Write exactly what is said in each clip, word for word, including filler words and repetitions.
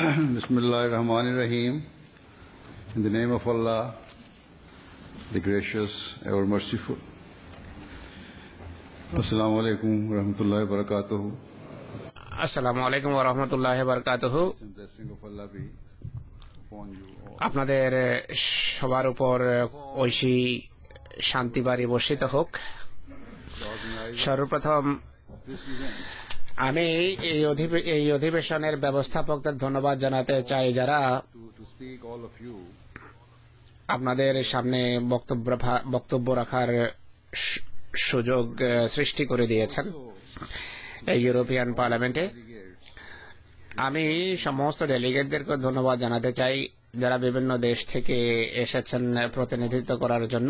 Bismillahirrahmanirrahim. In the name of Allah, the Gracious, ever Merciful. Assalamu alaikum wa rahmatullahi wa barakatuhu. Assalamu alaikum wa rahmatullahi wa barakatuhu. Blessing of Allah be upon you all. আপনাদের সবার উপর ঐশী শান্তি বাড়ি বর্ষিত হোক। সর্বপ্রথম This event, আমি এই অধিবে- এই অধিবেশনের ব্যবস্থাপকদের ধন্যবাদ জানাতে চাই, যারা to, to speak all of you, আপনাদের সামনে বক্তব্য ভা- বক্তব্য রাখার সু- সুযোগ আহ, সৃষ্টি করে দিয়েছেন এই ইউরোপিয়ান পার্লামেন্টে। delegates, আমি সমস্ত ডেলিগেটদেরকে ধন্যবাদ জানাতে চাই, যারা বিভিন্ন দেশ থেকে এসেছেন প্রতিনিধিত্ব করার জন্য।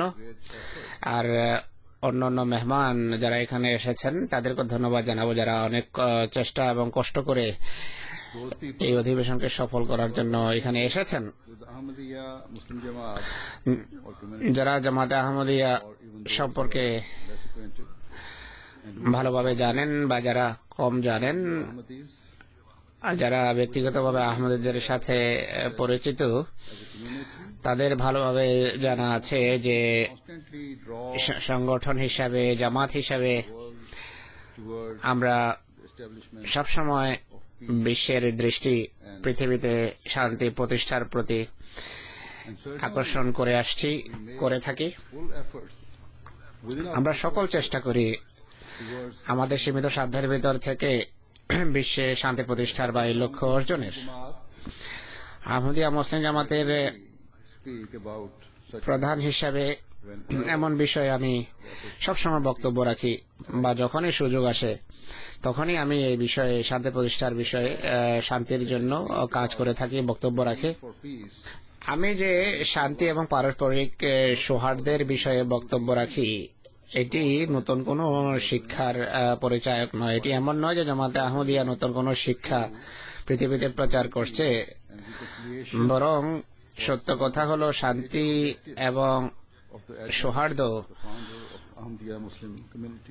আর অন্য অন্য মেহমান যারা এখানে এসেছেন তাদেরকে ধন্যবাদ জানাবো, যারা অনেক আহ, চেষ্টা এবং কষ্ট করে those people এই অধিবেশনকে সফল করার জন্য এখানে এসেছেন। with the Ahmadiyya Muslim Jamaat um, or community যারা জামাতে আহমদিয়া or even those সম্পর্কে less acquainted, and ভালোভাবে জানেন বা যারা কম জানেন, Ahmadis আর যারা ব্যক্তিগতভাবে আহমদীদের সাথে আহ, পরিচিত, as a community তাদের ভালোভাবে জানা আছে যে constantly draw স- সংগঠন হিসাবে, জামাত হিসাবে the world toward আমরা the establishment সবসময় of peace বিশ্বের দৃষ্টি পৃথিবীতে শান্তি প্রতিষ্ঠার প্রতি and certainly আকর্ষণ করে আসছি, করে থাকি। full efforts within our আমরা সকল চেষ্টা করি towards আমাদের সীমিত সাধ্যের ভিতর থেকে বিশ্বে শান্তি প্রতিষ্ঠার বা এই লক্ষ্য অর্জনের। Jamaat আহমদিয়া মুসলিম জামাতের speak about such প্রধান হিসাবে এমন বিষয়ে আমি সবসময় বক্তব্য রাখি, বা যখনই সুযোগ আসে তখনই আমি এই বিষয়ে শান্তি প্রতিষ্ঠার বিষয়ে আহ, শান্তির জন্য কাজ করে থাকি, বক্তব্য রাখি। for peace আমি যে শান্তি এবং পারস্পরিক আহ, সৌহার্দ্যের বিষয়ে বক্তব্য রাখি, এটি নতুন কোনো শিক্ষার আহ, পরিচায়ক নয়। এটি এমন নয় যে জামাতে আহমদিয়া নতুন কোনো শিক্ষা পৃথিবীতে প্রচার করছে, and reconciliation বরং সত্য কথা হলো শান্তি এবং of the Souhardya founder of Ahmadiyya Muslim community.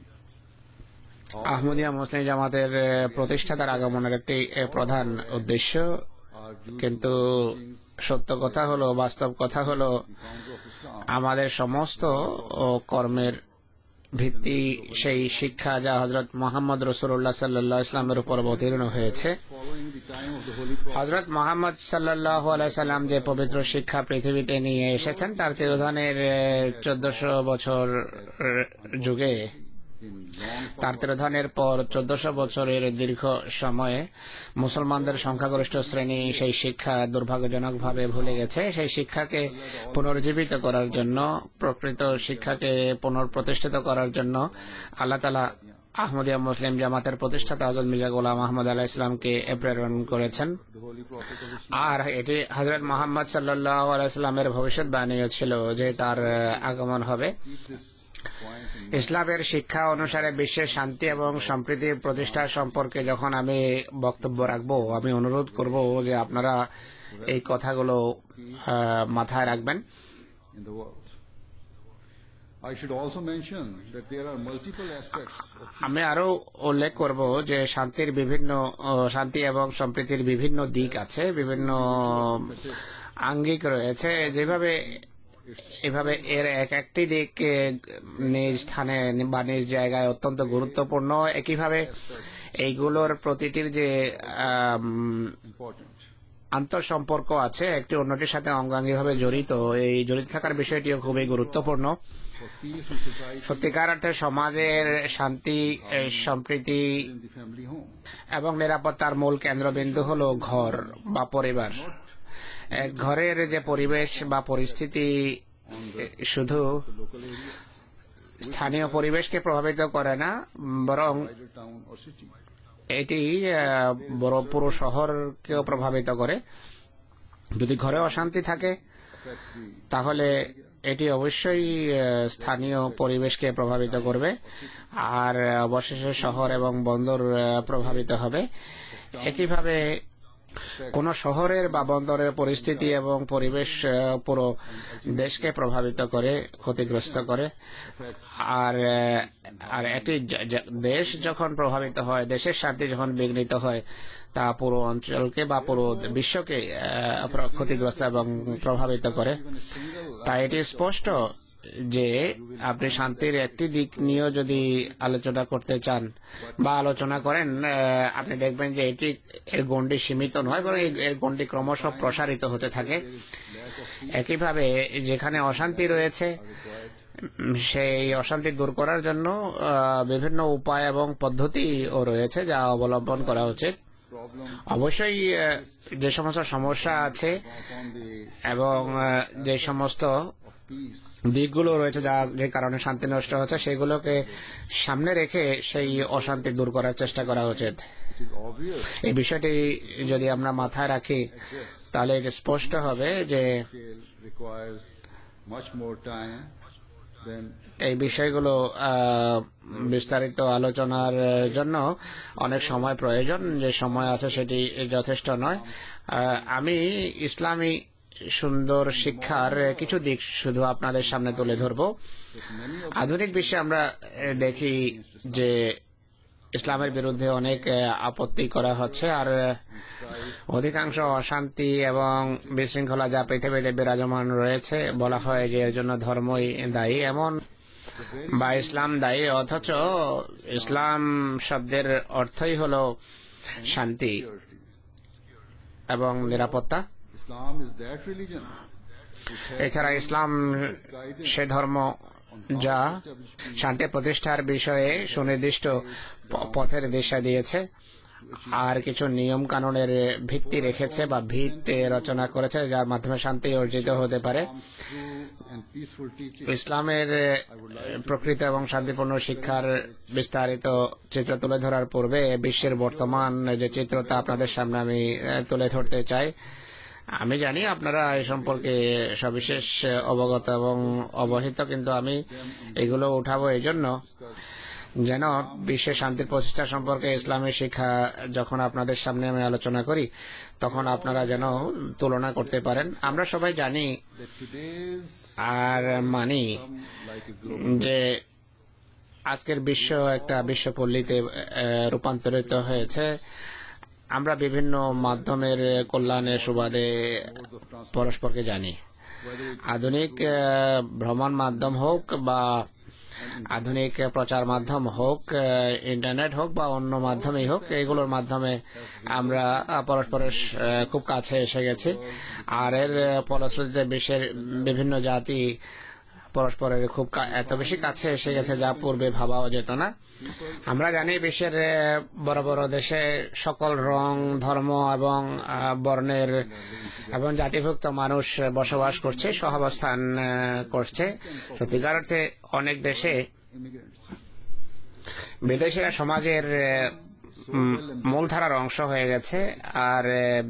Ahmadiyya মুসলিম জামাতের আহ, প্রতিষ্ঠাতার আগমনের একটি আহ, প্রধান উদ্দেশ্য। Our due কিন্তু সত্য কথা হলো, বাস্তব কথা হলো, founder of Islam আমাদের সমস্ত ও কর্মের ভিত্তি সেই শিক্ষা যা হজরত মোহাম্মদ রসুল্লাহ সাল্লাহ ইসলামের উপর অবতীর্ণ হয়েছে। following the time of the Holy Prophet হজরত মোহাম্মদ সাল্লাহ সাল্লাম যে পবিত্র শিক্ষা পৃথিবীতে নিয়ে এসেছেন, তার তিরোধানের চোদ্দশো বছর আহ, যুগে, in long তার তিরোধানের পর চোদ্দশো বছরের দীর্ঘ সময়ে মুসলমানদের সংখ্যাগরিষ্ঠ শ্রেণী সেই শিক্ষা দুর্ভাগ্যজনকভাবে ভুলে গেছে। সেই শিক্ষাকে পুনর্জীবিত করার জন্য, প্রকৃত শিক্ষাকে পুনঃপ্রতিষ্ঠিত করার জন্য আল্লাহ তাআলা আহমদিয়া মুসলিম জামাতের প্রতিষ্ঠাতা হযরত মির্জা গোলাম আহমদ আলাইহিস সালামকে প্রেরণ করেছেন। the Holy Prophet of Islam আর এটি হযরত মুহাম্মদ সাল্লাল্লাহু আলাইহি সাল্লামের ভবিষ্যৎবাণীও ছিল যে তার আহ, আগমন হবে। keep this point in ইসলামের শিক্ষা অনুসারে বিশ্বের শান্তি এবং সম্প্রীতি প্রতিষ্ঠা সম্পর্কে যখন আমি বক্তব্য রাখবো, আমি অনুরোধ করব যে আপনারা এই কথাগুলো আহ, মাথায় রাখবেন। in the world. I should also mention that there are multiple aspects of আমি আরো উল্লেখ করব যে শান্তির বিভিন্ন আহ, শান্তি এবং সম্প্রীতির বিভিন্ন দিক আছে, বিভিন্ন আঙ্গিক রয়েছে। যেভাবে এভাবে এর এক একটি দিক আহ, নিজ স্থানে বা নিজ জায়গায় অত্যন্ত গুরুত্বপূর্ণ। একইভাবে এইগুলোর প্রতিটির যে আম, important. আন্তঃসম্পর্ক আছে, একটি অন্যটির সাথে অঙ্গাঙ্গিভাবে জড়িত, এই জড়িত থাকার বিষয়টিও খুবই গুরুত্বপূর্ণ। For peace in society, সত্যিকার অর্থে সমাজের শান্তি, এ, সম্প্রীতি in the family home. এবং নিরাপত্তার মূল কেন্দ্রবিন্দু হলো ঘর বা পরিবার। এক ঘরের যে পরিবেশ বা পরিস্থিতি এ, শুধু The local area, স্থানীয় পরিবেশকে প্রভাবিত করে না, বরং wider town or city. এটি আহ, বড় পুরো শহরকেও প্রভাবিত করে। যদি ঘরে অশান্তি থাকে Affect the তাহলে এটি অবশ্যই আহ, স্থানীয় পরিবেশকে প্রভাবিত করবে, আর অবশেষে শহর এবং বন্দর আহ, প্রভাবিত হবে। একইভাবে কোন শহরের বা বন্দরের পরিস্থিতি এবং পরিবেশ আহ, পুরো দেশকে প্রভাবিত করে, ক্ষতিগ্রস্ত করে। আর আহ, আর একটি জ- জ- দেশ যখন প্রভাবিত হয়, দেশের শান্তি যখন বিঘ্নিত হয়, তা পুরো অঞ্চলকে বা পুরো বিশ্বকে আহ, প্র- ক্ষতিগ্রস্ত এবং প্রভাবিত করে। তাই এটি স্পষ্ট যে আপনি শান্তির একটি দিক নিয়েও যদি আলোচনা করতে চান বা আলোচনা করেন, আহ, আপনি দেখবেন যে এটি এর গণ্ডি সীমিত নয়, বরং এই- এর গণ্ডি ক্রমশ প্রসারিত হতে থাকে। একইভাবে যেখানে অশান্তি রয়েছে, উম, সেই অশান্তি দূর করার জন্য আহ, বিভিন্ন উপায় এবং পদ্ধতিও রয়েছে যা অবলম্বন করা উচিত। অবশ্যই আহ, যে সমস্ত সমস্যা আছে এবং আহ, যে সমস্ত দিকগুলো রয়েছে যা যে কারণে শান্তি নষ্ট হচ্ছে, সেগুলোকে সামনে রেখে সেই অশান্তি দূর করার চেষ্টা করা উচিত। এই বিষয়টি যদি আমরা মাথায় রাখি, তাহলে এটা স্পষ্ট হবে যে এই বিষয়গুলো আহ, বিস্তারিত আলোচনার জন্য অনেক সময় প্রয়োজন। যে সময় আছে সেটি যথেষ্ট নয়। আহ, আমি ইসলামী সুন্দর শিক্ষার কিছু দিক শুধু আপনাদের সামনে তুলে ধরব। আধুনিক বিশ্বে আমরা আহ, দেখি যে ইসলামের বিরুদ্ধে অনেক আহ, আপত্তি করা হচ্ছে, আর আহ, অধিকাংশ অশান্তি এবং বিশৃঙ্খলা যা পৃথিবীতে বিরাজমান রয়েছে, বলা হয় যে এর জন্য ধর্মই দায়ী এমন বা ইসলাম দায়ী, অথচ ইসলাম শব্দের অর্থই হলো শান্তি এবং নিরাপত্তা। এছাড়া ইসলাম সে ধর্ম যা শান্তি প্রতিষ্ঠার বিষয়ে সুনির্দিষ্ট প- পথের দিশা দিয়েছে আর কিছু নিয়ম কানুনের ভিত্তি রেখেছে বা ভিত রচনা করেছে, যার মাধ্যমে শান্তি অর্জিত হতে পারে। ইসলামের আহ, প্রকৃত এবং শান্তিপূর্ণ শিক্ষার বিস্তারিত চিত্র তুলে ধরার পূর্বে বিশ্বের বর্তমান যে চিত্র তা আপনাদের সামনে আমি আহ, তুলে ধরতে চাই। আমি জানি আপনারা এই সম্পর্কে সবিশেষ অবগত এবং অবহিত, কিন্তু আমি এগুলো উঠাবো এই জন্য যেন বিশ্বে শান্তির প্রচেষ্টা সম্পর্কে ইসলামী শিক্ষা যখন আপনাদের সামনে আমি আলোচনা করি, তখন আপনারা যেন তুলনা করতে পারেন। আমরা সবাই জানি আর মানি যে আজকের বিশ্ব একটা বিশ্বপল্লীতে আহ, রূপান্তরিত হয়েছে। আমরা বিভিন্ন মাধ্যমের কল্যাণের সুবাদে পরস্পরকে জানি। আধুনিক আহ, ভ্রমণ মাধ্যম হোক বা আধুনিক প্রচার মাধ্যম হোক, আহ, ইন্টারনেট হোক বা অন্য মাধ্যমেই হোক, এগুলোর মাধ্যমে আমরা আহ, পরস্পরের আহ, খুব কাছে এসে গেছি। আর এর আহ, ফলশ্রুতিতে বিশ্বের বিভিন্ন জাতি পরস্পরের খুব কা- এত বেশি কাছে এসে গেছে যা পূর্বে ভাবাও যেত না। আমরা জানি বিশ্বের আহ, বড় বড় দেশে সকল রং, ধর্ম এবং আহ, বর্ণের এবং জাতিভুক্ত মানুষ বসবাস করছে, সহাবস্থান আহ, করছে। সত্যিকার অর্থে অনেক দেশে বিদেশিরা সমাজের আহ, উম, মূলধারার অংশ হয়ে গেছে। আর আহ,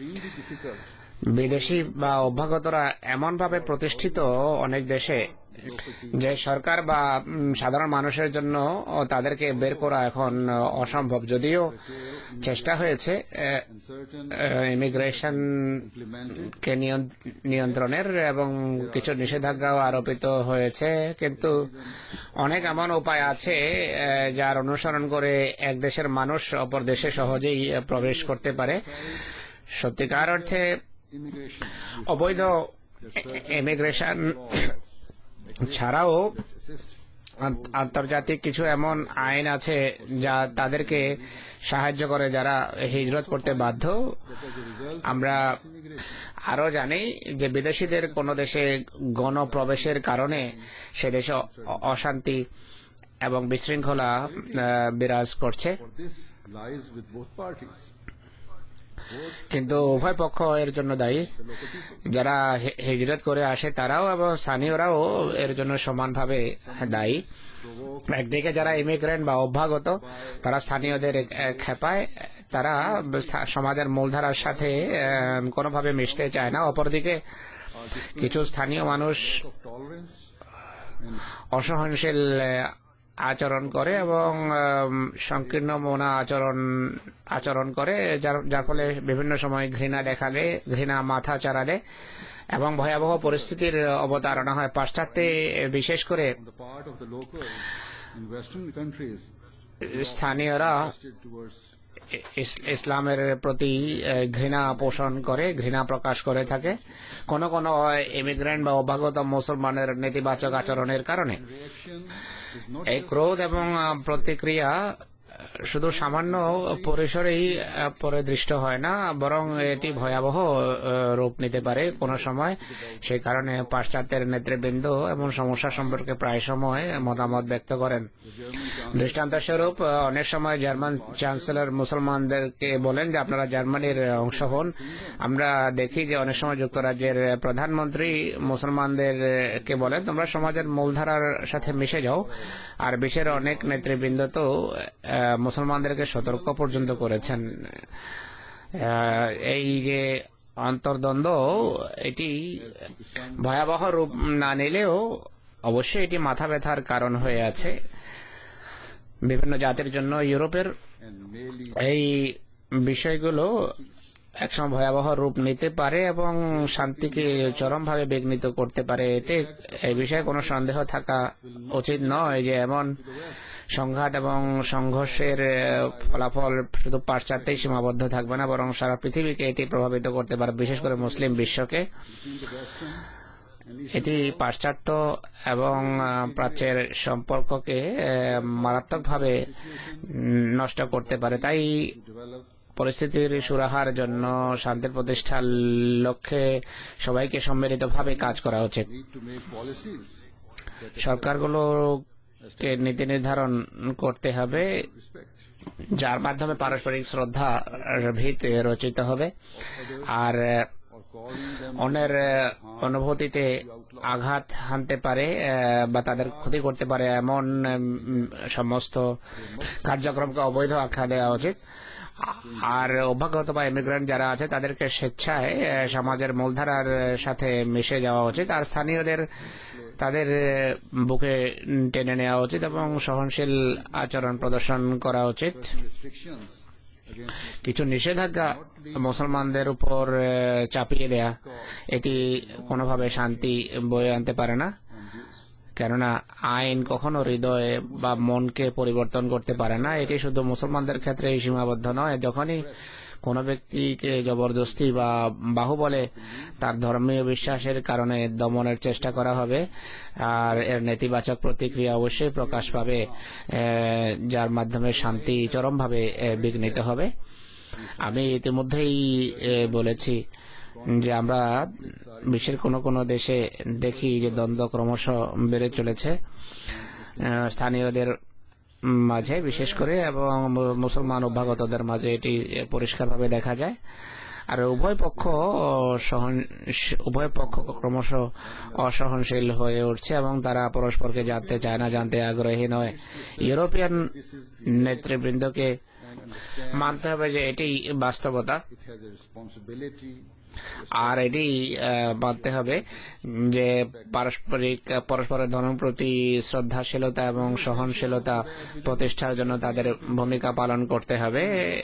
বিদেশি বা অভ্যাগতরা এমনভাবে প্রতিষ্ঠিত অনেক দেশে যে সরকার বা উম, সাধারণ মানুষের জন্য ও তাদেরকে বের করা এখন আহ, অসম্ভব। যদিও চেষ্টা হয়েছে ইমিগ্রেশন কে নিয়ন- নিয়ন্ত্রণের এবং কিছু নিষেধাজ্ঞাও আরোপিত হয়েছে, কিন্তু অনেক এমন উপায় আছে আহ, যার অনুসরণ করে এক দেশের মানুষ অপর দেশে সহজেই আহ, প্রবেশ করতে পারে। সত্যিকার অর্থে অবৈধ ইমিগ্রেশন ছাড়াও আন্ত- আন্তর্জাতিক কিছু এমন আইন আছে যা তাদেরকে সাহায্য করে যারা হিজরত করতে বাধ্য। আমরা আরো জানি যে বিদেশিদের কোনো দেশে গণপ্রবেশের কারণে সে দেশে অ- অশান্তি এবং বিশৃঙ্খলা আহ, বিরাজ করছে, কিন্তু উভয় পক্ষ এর জন্য দায়ী। যারা হি- হিজরত করে আসে তারাও এবং স্থানীয়রাও এর জন্য সমানভাবে দায়ী। একদিকে যারা ইমিগ্রেন্ট বা অভ্যাগত, তারা স্থানীয়দের আহ, খেপায়, তারা স্থা- সমাজের মূলধারার সাথে আহ, কোনোভাবে মিশতে চায় না। অপরদিকে কিছু স্থানীয় মানুষ অসহনশীল আহ, আচরণ করে এবং সংকীর্ণ মনা আচরণ আচরণ করে, যার যার ফলে বিভিন্ন সময় ঘৃণা দেখা দেয়, ঘৃণা মাথা চারা দেয় এবং ভয়াবহ পরিস্থিতির অবতারণা হয়। পাশ্চাত্যে বিশেষ করে স্থানীয়রা ইসলামের প্রতি ঘৃণা পোষণ করে, ঘৃণা প্রকাশ করে থাকে কোন কোন ইমিগ্রেন্ট বা অভ্যাগত মুসলমানের নেতিবাচক আচরণের কারণে। এই ক্রোধ এবং প্রতিক্রিয়া শুধু সামান্য পরিসরেই পরিদৃষ্ট হয় না, বরং এটি ভয়াবহ রূপ নিতে পারে কোন সময়। সেই কারণে পাশ্চাত্যের নেতৃবৃন্দ এমন সমস্যা সম্পর্কে প্রায় সময় মতামত ব্যক্ত করেন। দৃষ্টান্তস্বরূপ অনেক সময় জার্মান চ্যান্সেলর মুসলমানদেরকে বলেন যে আপনারা জার্মানির অংশ হন। আমরা দেখি যে অনেক সময় যুক্তরাজ্যের প্রধানমন্ত্রী মুসলমানদেরকে বলেন তোমরা সমাজের মূলধারার সাথে মিশে যাও। আর বিশ্বের অনেক নেতৃবৃন্দ তো মুসলমানদেরকে সতর্ক পর্যন্ত করেছেন। এই যে অন্তর্দ্বন্দ্ব, এটি ভয়াবহ রূপ না নিলেও অবশ্যই এটি মাথা ব্যথার কারণ হয়ে আছে বিভিন্ন জাতির জন্য। ইউরোপের এই বিষয়গুলো একসময় ভয়াবহ রূপ নিতে পারে এবং শান্তিকে চরমভাবে বিঘ্নিত করতে পারে। এতে এই বিষয়ে কোনো সন্দেহ থাকা উচিত নয় যে এমন সংঘাত এবং সংঘর্ষের ফলাফল শুধু পাশ্চাত্যেই সীমাবদ্ধ থাকবে না, বরং সারা পৃথিবীকে এটি প্রভাবিত করতে পারে, বিশেষ করে মুসলিম বিশ্বকে। এটি পাশ্চাত্য এবং প্রাচ্যের সম্পর্ককে মারাত্মকভাবে নষ্ট করতে পারে। তাই পরিস্থিতির সুরাহার জন্য শান্তির প্রতিষ্ঠার লক্ষ্যে সবাইকে সম্মিলিতভাবে কাজ করা উচিত। সরকারগুলোকে নীতি নির্ধারণ করতে হবে যার মাধ্যমে পারস্পরিক শ্রদ্ধা ভিত রচিত হবে আর অন্যের অনুভূতিতে আঘাত হানতে পারে বা তাদের ক্ষতি করতে পারে এমন সমস্ত কার্যক্রমকে অবৈধ আখ্যা দেওয়া উচিত। আর অভ্যাগত বা ইমিগ্রেন্ট যারা আছে তাদেরকে স্বেচ্ছায় সমাজের মূলধারার সাথে মিশে যাওয়া উচিত আর স্থানীয়দের তাদের বুকে টেনে নেওয়া উচিত এবং সহনশীল আচরণ প্রদর্শন করা উচিত। কিছু নিষেধাজ্ঞা মুসলমানদের উপর চাপিয়ে দেয়া এটি কোনোভাবে শান্তি বয়ে আনতে পারে না, কেননা আইন কখনো হৃদয় বা মনকে পরিবর্তন করতে পারে না। এটি শুধু মুসলমানদের ক্ষেত্রে সীমাবদ্ধ নয়। যখনই কোনো ব্যক্তিকে জবরদস্তি বা বাহুবলে তার ধর্মীয় বিশ্বাসের কারণে দমনের চেষ্টা করা হবে আর এর নেতিবাচক প্রতিক্রিয়া অবশ্যই প্রকাশ পাবে, যার মাধ্যমে শান্তি চরমভাবে বিঘ্নিত হবে। আমি ইতিমধ্যেই বলেছি যে আমরা বিশ্বের কোনো কোনো দেশে দেখি যে দ্বন্দ্ব ক্রমশ বেড়ে চলেছে স্থানীয়দের মাঝে বিশেষ করে এবং মুসলমান অভ্যাগতদের মাঝে এটি পরিষ্কারভাবে দেখা যায়। আর উভয় পক্ষ সহন উভয় পক্ষ ক্রমশ অসহনশীল হয়ে উঠছে এবং তারা পরস্পরকে জানতে চায় না, জানতে আগ্রহী নয়। ইউরোপিয়ান নেতৃবৃন্দকে মানতে হবে যে এটি বাস্তবতা আর এটি মানতে হবে যে পারস্পরিক পরস্পরের ধর্মের প্রতি শ্রদ্ধাশীলতা এবং সহনশীলতা প্রতিষ্ঠার জন্য তাদের ভূমিকা পালন করতে হবে।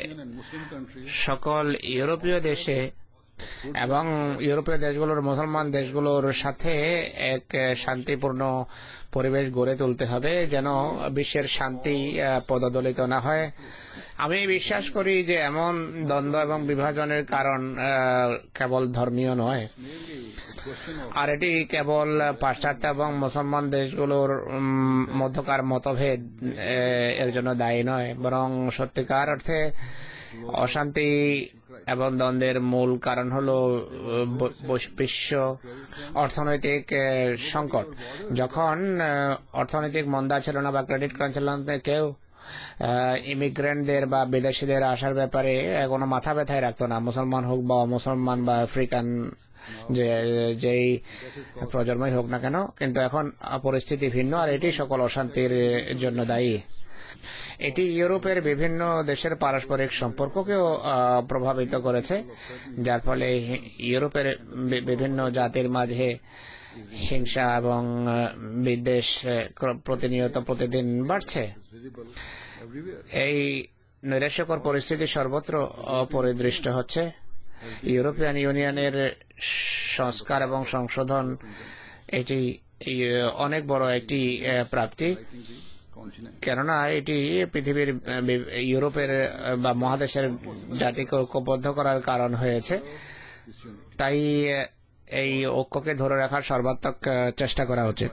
সকল ইউরোপীয় দেশে এবং ইউরোপীয় দেশগুলোর মুসলমান দেশগুলোর সাথে এক শান্তিপূর্ণ পরিবেশ গড়ে তুলতে হবে যেন বিশ্বের শান্তি পদদলিত না হয়। আমি বিশ্বাস করি যে এমন দ্বন্দ্ব এবং বিভাজনের কারণ কেবল ধর্মীয় নয় আর এটি কেবল পাশ্চাত্য এবং মুসলমান দেশগুলোর মধ্যকার মতভেদ এর জন্য দায়ী নয়, বরং সত্যিকার অর্থে অশান্তি এবং দ্বন্দ্বের মূল কারণ হলো বিশ্ব অর্থনৈতিক সংকট। যখন অর্থনৈতিক মন্দা ছিল না বা ক্রেডিট ক্রাঞ্চ ছিল না, কেউ ইমিগ্রেন্টদের বা বিদেশিদের আসার ব্যাপারে কোনো মাথা ব্যথায় রাখতো না, মুসলমান হোক বা মুসলমান বা আফ্রিকান যে যেই প্রজন্মই হোক না কেন। কিন্তু এখন পরিস্থিতি ভিন্ন আর এটি সকল অশান্তির জন্য দায়ী। এটি ইউরোপের বিভিন্ন দেশের পারস্পরিক সম্পর্ককেও প্রভাবিত করেছে, যার ফলে ইউরোপের বিভিন্ন জাতির মাঝে হিংসা এবং বিদ্বেষ প্রতিনিয়ত প্রতিদিন বাড়ছে। এই নৈরাশ্যকর পরিস্থিতি সর্বত্র পরিদৃষ্ট হচ্ছে। ইউরোপিয়ান ইউনিয়নের সংস্কার এবং সংশোধন এটি অনেক বড় একটি প্রাপ্তি, কেননা এটি পৃথিবীর ইউরোপের বা মহাদেশের জাতিকে ঐক্যবদ্ধ করার কারণ হয়েছে। তাই এই ঐক্যকে ধরে রাখার সর্বাত্মক চেষ্টা করা উচিত।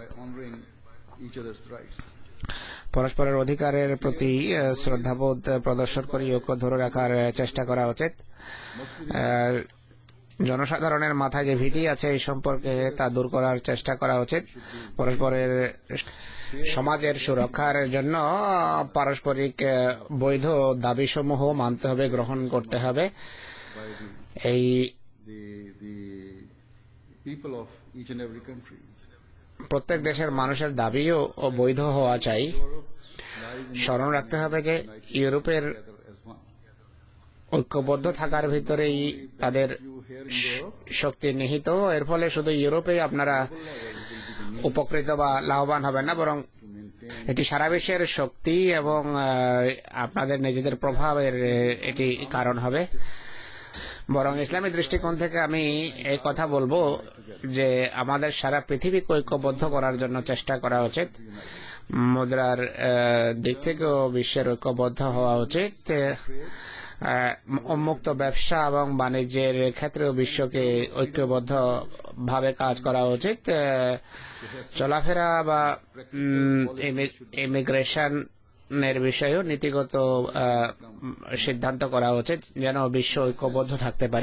পরস্পরের অধিকারের প্রতি শ্রদ্ধাবোধ প্রদর্শন করে ঐক্য ধরে রাখার চেষ্টা করা উচিত। জনসাধারণের মাথায় যে ভীতি আছে এই সম্পর্কে তা দূর করার চেষ্টা করা উচিত। পরস্পরের সমাজের সুরক্ষার জন্য পারস্পরিক বৈধ দাবিসমূহ মানতে হবে, গ্রহণ করতে হবে। এই প্রত্যেক দেশের মানুষের দাবিও বৈধ হওয়া চাই। স্মরণ রাখতে হবে যে ইউরোপের ঐক্যবদ্ধ থাকার ভিতরেই তাদের শক্তি নিহিত। এর ফলে শুধু ইউরোপে আপনারা উপকৃত বা লাভবান হবেন না, বরং এটি সারা বিশ্বের শক্তি এবং আপনাদের নিজেদের প্রভাবের এটি কারণ হবে। বরং ইসলামী দৃষ্টিকোণ থেকে আমি এই কথা বলবো যে আমাদের সারা পৃথিবীকে ঐক্যবদ্ধ করার জন্য চেষ্টা করা উচিত। মুদ্রার দিক থেকেও বিশ্বের ঐক্যবদ্ধ হওয়া উচিত। উন্মুক্ত ব্যবসা এবং বাণিজ্যের ক্ষেত্রেও বিশ্বকে ঐক্যবদ্ধ ভাবে কাজ করা উচিত। চলাফেরা বা ইমিগ্রেশন এর বিষয়েও নীতিগত সিদ্ধান্ত করা উচিত যেন বিশ্ব ঐক্যবদ্ধ থাকতে পারে।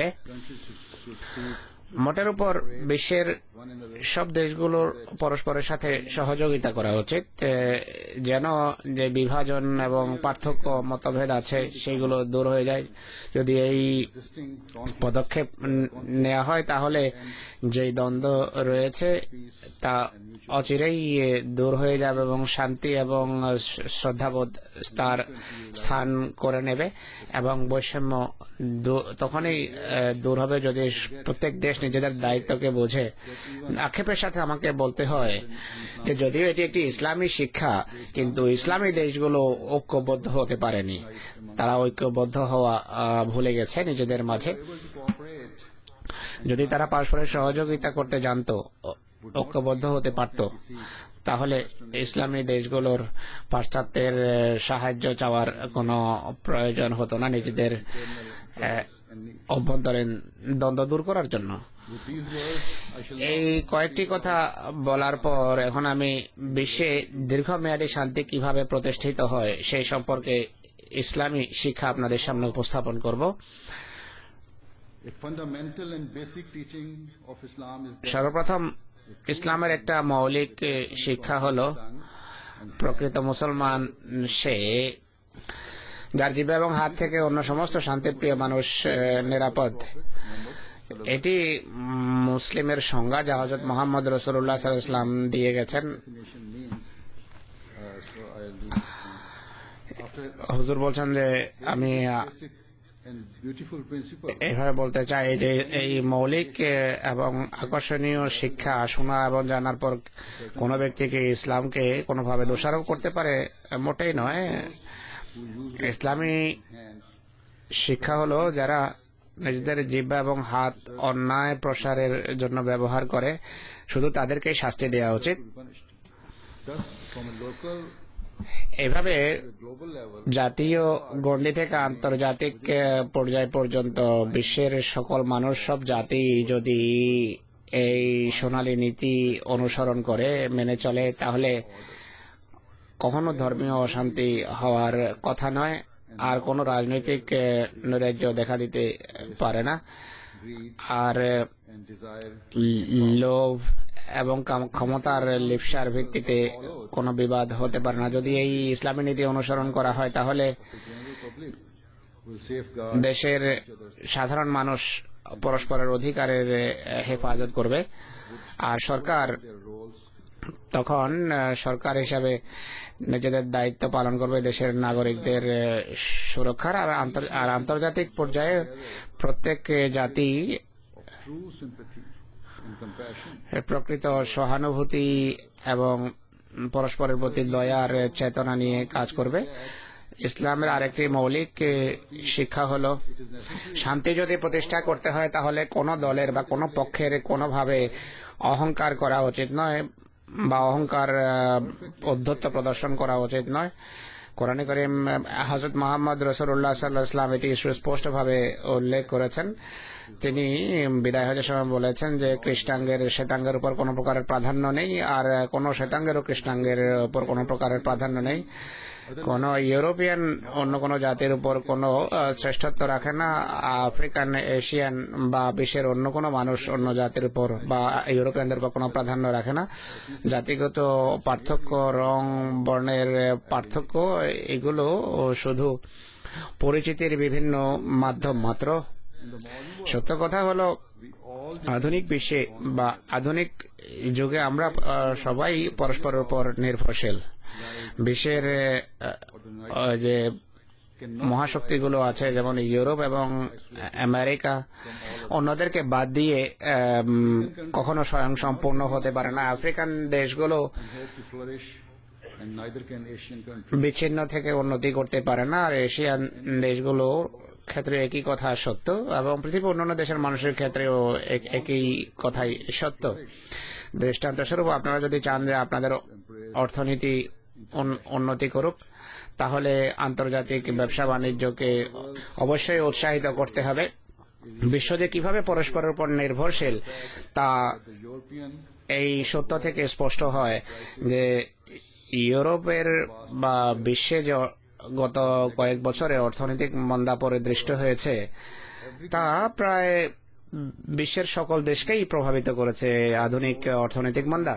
মোটের উপর বিশ্বের সব দেশগুলোর পরস্পরের সাথে সহযোগিতা করা উচিত যেন যে বিভাজন এবং পার্থক্য মতভেদ আছে সেগুলো দূর হয়ে যায়। যদি এই পদক্ষেপ নেওয়া হয় তাহলে যে দ্বন্দ্ব রয়েছে তা অচিরেই দূর হয়ে যাবে এবং শান্তি এবং শ্রদ্ধাবোধ তার স্থান করে নেবে এবং বৈষম্য তখনই দূর হবে যদি প্রত্যেক দেশ নিজেদের দায়িত্বকে বোঝে। আক্ষেপের সাথে আমাকে বলতে হয় যে যদিও এটি একটি ইসলামী শিক্ষা, কিন্তু ইসলামী দেশগুলো ঐক্যবদ্ধ হতে পারেনি। তারা ঐক্যবদ্ধ হওয়া ভুলে গেছে নিজেদের মাঝে। যদি তারা পারস্পরিক সহযোগিতা করতে জানতো, ঐক্যবদ্ধ হতে পারত, তাহলে ইসলামী দেশগুলোর পাশ্চাত্যের সাহায্য চাওয়ার কোনো প্রয়োজন হতো না নিজেদের অভ্যন্তরীণ দ্বন্দ্ব দূর করার জন্য। এই কয়েকটি কথা বলার পর এখন আমি বিশ্বে দীর্ঘমেয়াদী শান্তি কিভাবে প্রতিষ্ঠিত হয় সেই সম্পর্কে ইসলামী শিক্ষা আপনাদের সামনে উপস্থাপন করব। সর্বপ্রথম ইসলামের একটা মৌলিক শিক্ষা হলো প্রকৃত মুসলমান সে যার জিহ্বা এবং হাত থেকে অন্য সমস্ত শান্তিপ্রিয় মানুষ নিরাপদ। এটি মুসলিমের সংজ্ঞা যা হযরত মুহাম্মদ রাসূলুল্লাহ সাল্লাল্লাহু আলাইহি ওয়াসাল্লাম দিয়ে গেছেন। হুজুর বলছেন যে আমি এভাবে বলতে চাই যে এই মৌলিক এবং আকর্ষণীয় শিক্ষা শোনা এবং জানার পর কোনো ব্যক্তিকে ইসলামকে কোনোভাবে দোষারোপ করতে পারে মোটেই নয়। ইসলামী শিক্ষা হলো যারা নিজেদের জিহ্বা এবং হাত অন্যায় প্রসারের জন্য ব্যবহার করে শুধু তাদেরকে শাস্তি দেওয়া উচিত। এভাবে জাতীয় গণ্ডি থেকে আন্তর্জাতিক পর্যায় পর্যন্ত বিশ্বের সকল মানুষ, সব জাতি যদি এই সোনালী নীতি অনুসরণ করে মেনে চলে তাহলে কখনো ধর্মীয় অশান্তি হওয়ার কথা নয়, আর কোনো রাজনৈতিক নৈরাজ্য দেখা দিতে পারে না, আর লোভ এবং ক্ষমতার লিপ্সার ভিত্তিতে কোনো বিবাদ হতে পারে না। যদি এই ইসলামী নীতি অনুসরণ করা হয় তাহলে দেশের সাধারণ মানুষ পরস্পরের অধিকারের হেফাজত করবে, আর সরকার তখন সরকার হিসাবে নিজেদের দায়িত্ব পালন করবে দেশের নাগরিকদের সুরক্ষার। আর আন্তর্জাতিক পর্যায়ে প্রত্যেক জাতি and compassion. প্রকৃত সহানুভূতি এবং পরস্পরের প্রতি দয়ার চেতনা নিয়ে কাজ করবে। ইসলামের আরেকটি মৌলিক শিক্ষা হলো শান্তি যদি প্রতিষ্ঠা করতে হয় তাহলে কোনো দলের বা কোনো পক্ষের কোনোভাবে অহংকার করা উচিত নয় বা অহংকার ঔদ্ধত্য প্রদর্শন করা উচিত নয়। কোরআনে কারীম হযরত মুহাম্মদ রাসূলুল্লাহ সাল্লাল্লাহু আলাইহি ওয়াসাল্লাম এটি সুস্পষ্টভাবে উল্লেখ করেছেন। তিনি বিদায় হজের সময় বলেছেন যে কৃষ্ণাঙ্গের শ্বেতাঙ্গের উপর কোনো প্রকারের প্রাধান্য নেই, আর কোনো শ্বেতাঙ্গেরও কৃষ্ণাঙ্গের উপর কোনো প্রকারের প্রাধান্য নেই। কোন ইউরোপিয়ান অন্য কোনো জাতির উপর কোনো শ্রেষ্ঠত্ব রাখে না, আফ্রিকান, এশিয়ান বা বিশ্বের অন্য কোনো মানুষ অন্য জাতির উপর বা ইউরোপিয়ানদের উপর কোনো প্রাধান্য রাখে না। জাতিগত পার্থক্য, রং, বর্ণের পার্থক্য এগুলো শুধু পরিচিতির বিভিন্ন মাধ্যম মাত্র। সত্য কথা হলো আধুনিক বিশ্বে বা আধুনিক যুগে আমরা সবাই পরস্পরের উপর নির্ভরশীল। বিশ্বের যে মহাশক্তিগুলো আছে যেমন ইউরোপ এবং আমেরিকা অন্যদেরকে বাদ দিয়ে কখনো স্বয়ং সম্পূর্ণ হতে পারে না। আফ্রিকান দেশগুলো বিচ্ছিন্ন থেকে উন্নতি করতে পারে না, আর এশিয়ান দেশগুলো ক্ষেত্রে একই কথা সত্য এবং পৃথিবীর অন্যান্য দেশের মানুষের ক্ষেত্রেও একই কথাই সত্য। দৃষ্টান্তস্বরূপ আপনারা যদি চান যে আপনাদের অর্থনীতি উন্নতি করুক তাহলে আন্তর্জাতিক ব্যবসা বাণিজ্যকে অবশ্যই উৎসাহিত করতে হবে। বিশ্ব যে কিভাবে পরস্পরের উপর নির্ভরশীল তা এই সত্য থেকে স্পষ্ট হয় যে ইউরোপের বা বিশ্বে যে গত কয়েক বছরে অর্থনৈতিক মন্দা পরিদৃষ্ট হয়েছে তা প্রায় বিশ্বের সকল দেশকেই প্রভাবিত করেছে আধুনিক অর্থনৈতিক মন্দা।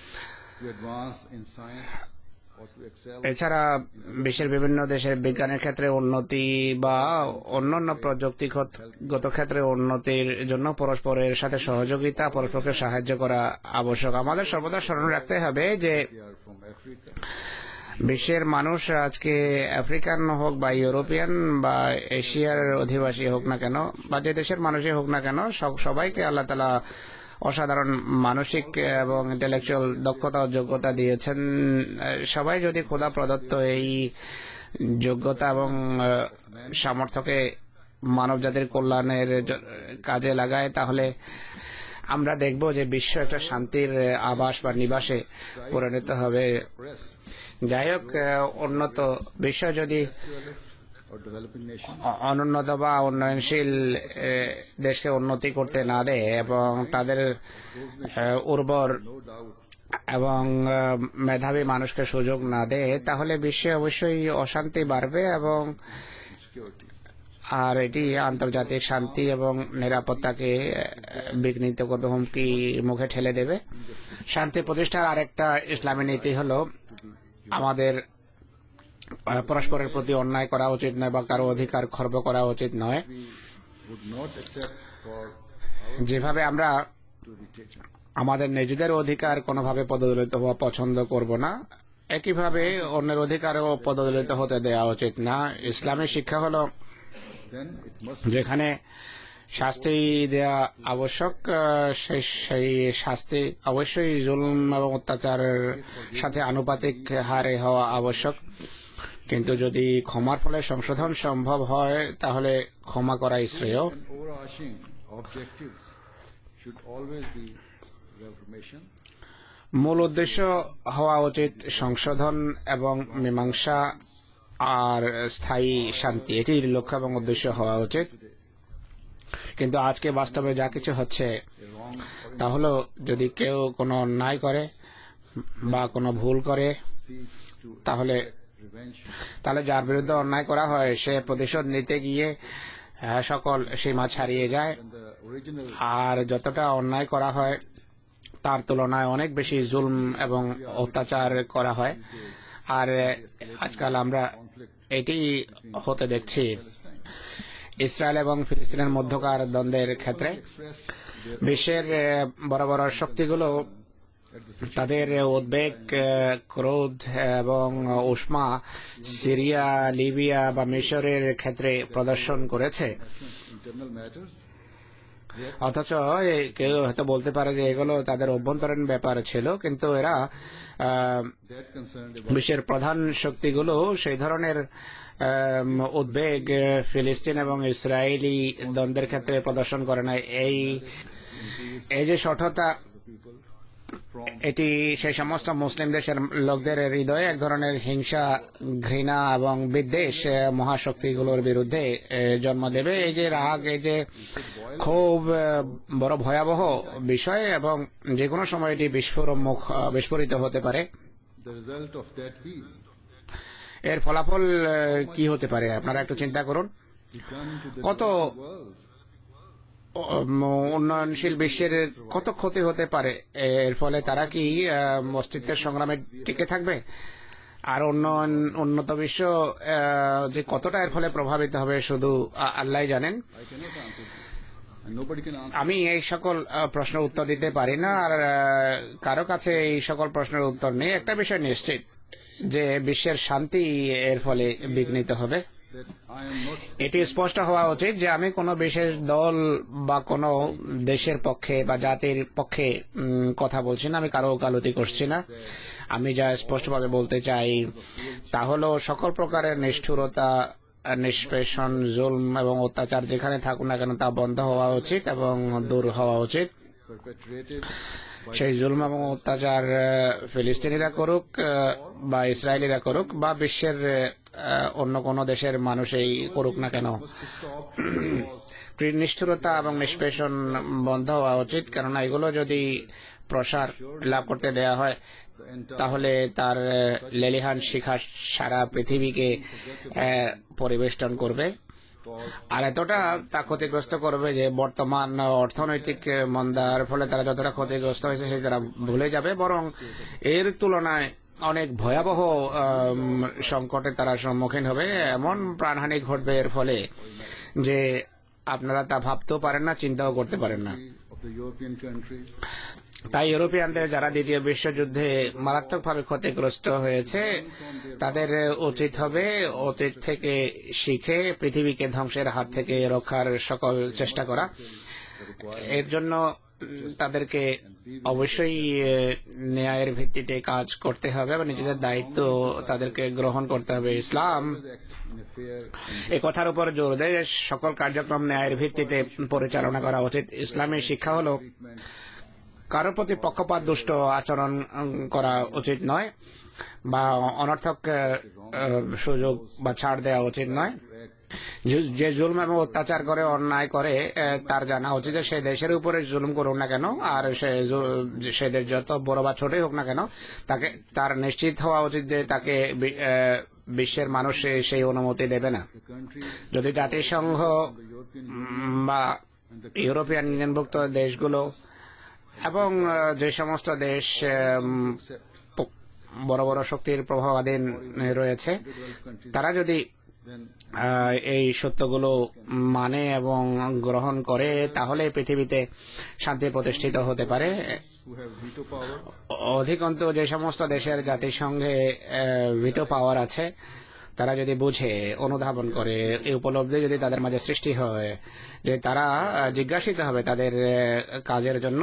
এছাড়া বিশ্বের বিভিন্ন দেশে বিজ্ঞানের ক্ষেত্রে উন্নতি বা অন্যান্য প্রযুক্তিগত ক্ষেত্রে উন্নতির জন্য পরস্পরের সাথে সহযোগিতা, পরস্পরকে সাহায্য করা আবশ্যক। আমাদের সর্বদা স্মরণ রাখতে হবে যে বিশ্বের মানুষ আজকে আফ্রিকান হোক বা ইউরোপিয়ান বা এশিয়ার অধিবাসী হোক না কেন বা যে দেশের মানুষই হোক না কেন, সবাইকে আল্লাহ তাআলা অসাধারণ মানসিক এবং ইন্টেলেকচুয়াল দক্ষতা ও যোগ্যতা দিয়েছেন। সবাই যদি খোদা প্রদত্ত এই যোগ্যতা এবং সামর্থ্যকে মানবজাতির কল্যাণের কাজে লাগায় তাহলে আমরা দেখব যে বিশ্ব একটা শান্তির আবাস বা নিবাসে পরিণত হবে। যাই হোক, উন্নত বিশ্ব যদি অনুন্নত বা উন্নয়নশীল দেশকে উন্নতি করতে না দেয় এবং তাদের উর্বর এবং মেধাবী মানুষকে সুযোগ না দেয় তাহলে বিশ্বে অবশ্যই অশান্তি বাড়বে এবং আর এটি আন্তর্জাতিক শান্তি এবং নিরাপত্তাকে বিঘ্নিত করবে, হুমকি মুখে ঠেলে দেবে। শান্তি প্রতিষ্ঠার আরেকটা ইসলামী নীতি হলো আমাদের পরস্পরের প্রতি অন্যায় করা উচিত নয় বা কারো অধিকার খর্ব করা উচিত নয়। যেভাবে আমরা আমাদের নিজেদের অধিকার কোনোভাবে পদদলিত হওয়া পছন্দ করব না, একইভাবে অন্যের অধিকারও পদদলিত হতে দেওয়া উচিত না। ইসলামী শিক্ষা হলো যেখানে শাস্তি দেয়া আবশ্যক সেই সেই শাস্তি অবশ্যই জুলুম এবং অত্যাচারের সাথে আনুপাতিক হারে হওয়া আবশ্যক, কিন্তু যদি ক্ষমার ফলে সংশোধন সম্ভব হয় তাহলে ক্ষমা করাই শ্রেয়। মূল উদ্দেশ্য হওয়া উচিত সংশোধন এবং মীমাংসা আর স্থায়ী শান্তি, এটির লক্ষ্য এবং উদ্দেশ্য হওয়া উচিত। কিন্তু আজকে বাস্তবে যা কিছু হচ্ছে তা হলো যদি কেউ কোনো অন্যায় করে বা কোনো ভুল করে তাহলে তাহলে যার বিরুদ্ধে অন্যায় করা হয় সে প্রতিশোধ নিতে গিয়ে সকল সীমা ছাড়িয়ে যায়, আর যতটা অন্যায় করা হয় তার তুলনায় অনেক বেশি জুলম এবং অত্যাচার করা হয়। আর আজকাল আমরা এটি হতে দেখছি ইসরায়েল এবং ফিলিস্তিনের মধ্যকার দ্বন্দ্বের ক্ষেত্রে। বিশ্বের বড় বড় শক্তিগুলো তাদের উদ্বেগ, ক্রোধ এবং উষ্মা সিরিয়া, লিবিয়া বা মিশরের ক্ষেত্রে প্রদর্শন করেছে। অথচ এ- কেউ হয়তো বলতে পারে যে এগুলো তাদের অভ্যন্তরীণ ব্যাপার ছিল, কিন্তু এরা আহ, That concerned about বিশ্বের প্রধান শক্তিগুলো সেই ধরনের আম, উদ্বেগ আহ, ফিলিস্তিন এবং ইসরায়েলি দ্বন্দ্বের ক্ষেত্রে প্রদর্শন করে না। এই এই যে সঠতা, people from এটি সেই সমস্ত মুসলিম দেশের লোকদের হৃদয়ে এক ধরনের হিংসা, ঘৃণা এবং বিদ্বেষ আহ, মহাশক্তিগুলোর বিরুদ্ধে আহ, জন্ম দেবে। এই যে রাগ, এই যে খুব আহ, বড় ভয়াবহ বিষয়, এবং যে কোনো সময় এটি বিস্ফোরণমুখ আহ, বিস্ফোরিত হতে পারে। the result of that be এর ফলাফল আহ, কি হতে পারে আপনারা একটু চিন্তা করুন। be done to the কত world. উম, উন্নয়নশীল বিশ্বের কত ক্ষতি হতে পারে এর ফলে? তারা কি আহ, অস্তিত্বের সংগ্রামে টিকে থাকবে? আর উন্নয়ন উন্নত বিশ্ব আহ, যে কতটা এর ফলে প্রভাবিত হবে শুধু আ- আল্লাহই জানেন। I cannot answer this, and nobody can answer. আমি এই সকল আহ, প্রশ্নের উত্তর দিতে পারি না, আর আহ, কারো কাছে এই সকল প্রশ্নের উত্তর নেই। একটা বিষয় নিশ্চিত, যে বিশ্বের শান্তি এর ফলে বিঘ্নিত হবে। That I am not এটি স্পষ্ট হওয়া উচিত যে আমি কোনো বিশেষ দল বা কোনো দেশের পক্ষে বা জাতির পক্ষে উম, কথা বলছি না, আমি কারো ওকালতি করছি না। আমি যা স্পষ্টভাবে বলতে চাই তা হলো সকল প্রকারের নিষ্ঠুরতা, নিষ্পেষণ, জুলম এবং অত্যাচার যেখানে থাকুক না কেন তা বন্ধ হওয়া উচিত এবং দূর হওয়া উচিত। perpetrated সেই জুলম এবং অত্যাচার আহ, ফিলিস্তিনিরা করুক আহ, বা ইসরায়েলিরা করুক বা বিশ্বের আহ, অন্য কোনো দেশের মানুষই করুক না কেন, must be stopped because নিষ্ঠুরতা এবং নিষ্পেষণ বন্ধ হওয়া উচিত। কেননা এগুলো যদি প্রসার লাভ করতে দেয়া হয় the entire তাহলে তার আহ, লেলিহান শিখা সারা পৃথিবীকে আহ, পরিবেষ্টন করবে, cause আর এতটা তা ক্ষতিগ্রস্ত করবে যে বর্তমান অর্থনৈতিক মন্দার ফলে তারা যতটা ক্ষতিগ্রস্ত হয়েছে সেটা তারা ভুলে যাবে, বরং এর তুলনায় অনেক ভয়াবহ আম, সংকটে তারা সম্মুখীন হবে। এমন প্রাণহানি ঘটবে এর ফলে যে আপনারা তা ভাবতেও পারেন না, চিন্তাও করতে পারেন না। of the European countries তাই ইউরোপিয়ানদের যারা দ্বিতীয় বিশ্বযুদ্ধে মারাত্মকভাবে ক্ষতিগ্রস্ত হয়েছে তাদের উচিত হবে অতীত থেকে শিখে পৃথিবীকে ধ্বংসের হাত থেকে রক্ষার সকল চেষ্টা করা। এর জন্য তাদেরকে অবশ্যই আহ, ন্যায়ের ভিত্তিতে কাজ করতে হবে এবং নিজেদের দায়িত্ব তাদেরকে গ্রহণ করতে হবে। ইসলাম act in a fair and এ কথার উপর জোর দেয় যে সকল কার্যক্রম ন্যায়ের ভিত্তিতে পরিচালনা করা উচিত। ইসলামী শিক্ষা হলো কারোর প্রতি পক্ষপাত দুষ্ট আচরণ উম, করা উচিত নয়, বা অনর্থক আহ, আহ, সুযোগ বা ছাড় দেওয়া উচিত নয়। যে- যে জুলম এবং অত্যাচার করে, অন্যায় করে, আহ, তার জানা উচিত যে সে দেশের উপরে জুলুম করুক না কেন, আর সে জু- সে দেশ যত বড় বা ছোটই হোক না কেন, তাকে তার নিশ্চিত হওয়া উচিত যে তাকে বি- আহ, বিশ্বের মানুষ সে- সেই অনুমতি দেবে না। the countries যদি জাতিসংঘ the European উম, বা ইউরোপিয়ান ইউনিয়নভুক্ত দেশগুলো এবং আহ, যে সমস্ত দেশ উম, প- বড় বড় শক্তির প্রভাবাধীন রয়েছে, developed countries তারা যদি then আহ, এই সত্যগুলো মানে এবং গ্রহণ করে তাহলে পৃথিবীতে শান্তি প্রতিষ্ঠিত হতে পারে। who have veto power অধিকন্তু যে সমস্ত দেশের জাতিসংঘে ভিটো পাওয়ার আছে তারা যদি বুঝে, অনুধাবন করে, এই উপলব্ধি যদি তাদের মাঝে সৃষ্টি হয় যে তারা আহ, জিজ্ঞাসিত হবে তাদের আহ, কাজের জন্য,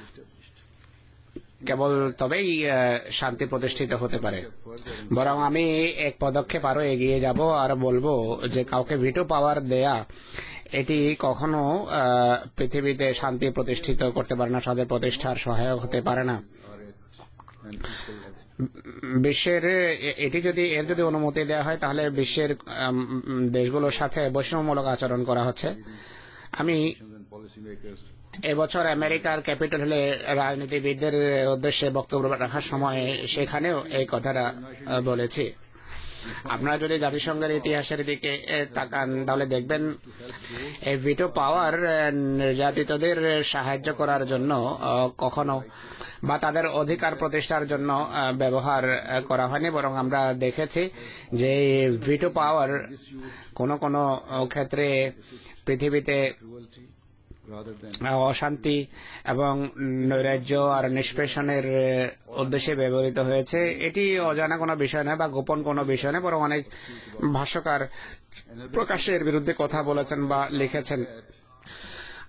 কেবল তবেই আহ, শান্তি প্রতিষ্ঠিত হতে পারে। বরং আমি এক পদক্ষেপ আরো এগিয়ে যাব আর বলবো যে কাউকে ভিটো পাওয়ার দেয়া এটি কখনো আহ, পৃথিবীতে শান্তি প্রতিষ্ঠিত করতে পারে না, শান্তি প্রতিষ্ঠার সহায়ক হতে পারে না। are at an equal level. বিশ্বের এ- এটি যদি এর যদি অনুমতি দেওয়া হয় তাহলে বিশ্বের আম, দেশগুলোর সাথে বৈষম্যমূলক আচরণ করা হচ্ছে। আমি Nations and policymakers এবছর আমেরিকার ক্যাপিটাল হিলে রাজনীতিবিদদের উদ্দেশ্যে বক্তব্য রাখার সময় সেখানেও এই কথাটা আহ, বলেছি। আপনারা যদি জাতিসংঘের ইতিহাসের দিকে এ, তাকান তাহলে দেখবেন এই ভিটো পাওয়ার আহ, নির্যাতিতদের সাহায্য করার জন্য আহ, কখনো বা তাদের অধিকার প্রতিষ্ঠার জন্য আহ, ব্যবহার আহ, করা হয়নি, বরং আমরা দেখেছি যে ভিটো পাওয়ার কোনো কোনো আহ, ক্ষেত্রে পৃথিবীতে cruelty rather than অশান্তি এবং নৈরাজ্য আর নিষ্পেষণের আহ, উদ্দেশ্যে ব্যবহৃত হয়েছে। এটি অজানা কোনো বিষয় নয় বা গোপন কোনো বিষয় নয়, বরং অনেক ভাষ্যকার প্রকাশ্যের বিরুদ্ধে কথা বলেছেন বা লিখেছেন।